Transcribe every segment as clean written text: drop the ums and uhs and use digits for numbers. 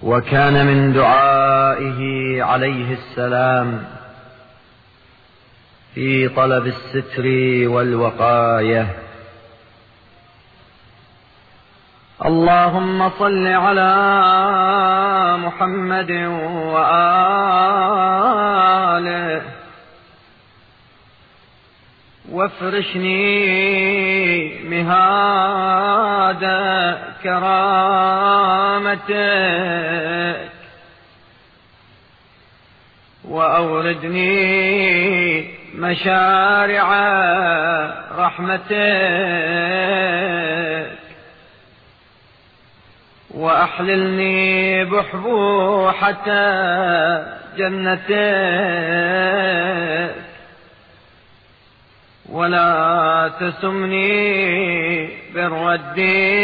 وكان من دعائه عليه السلام في طلب الستر والوقاية: اللهم صل على محمد وآله وافرشني مهاد كرامتك وأوردني مشارع رحمتك وأحللني بحبوحة جنتك ولا تسمني بالرد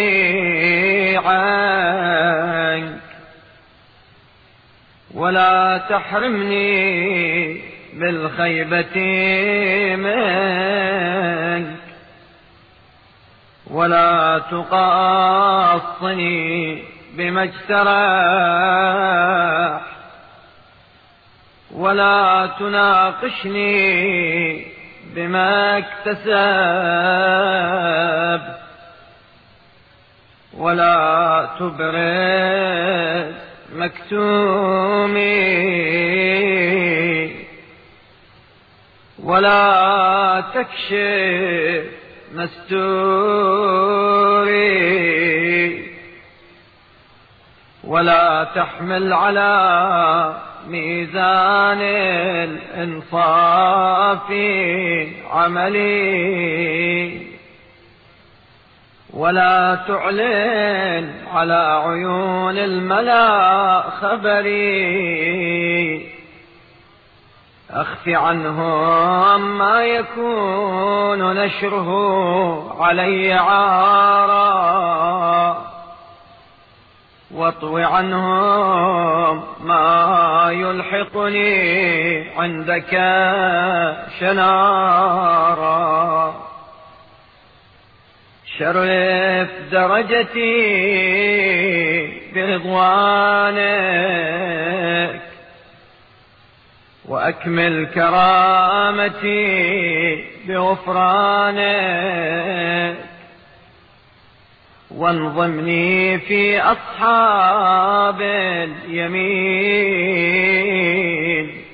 عنك ولا تحرمني بالخيبة منك ولا تقاصني بما اجترح ولا تناقشني بما اكتسب ولا تبرز مكتومي ولا تكشف مستوري ولا تحمل على ميزان الإنصاف عملي ولا تعلن على عيون الملا خبري أخف عنهم ما يكون نشره علي عارا واطو عنهم ما يلحقني عندك شنارا شرف درجتي برضوانك وأكمل كرامتي بغفرانك وانضمني في أصحاب اليمين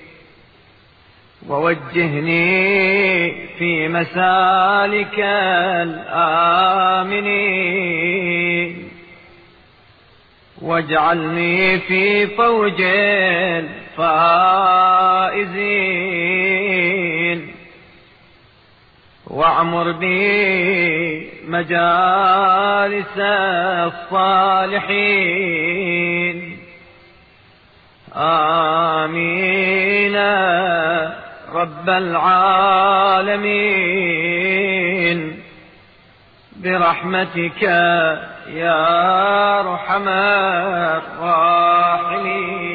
ووجهني في مسالك الآمنين واجعلني في فوج الفائزين واعمر بي مجالس الصالحين آمين رب العالمين برحمتك يا أرحم الراحمين.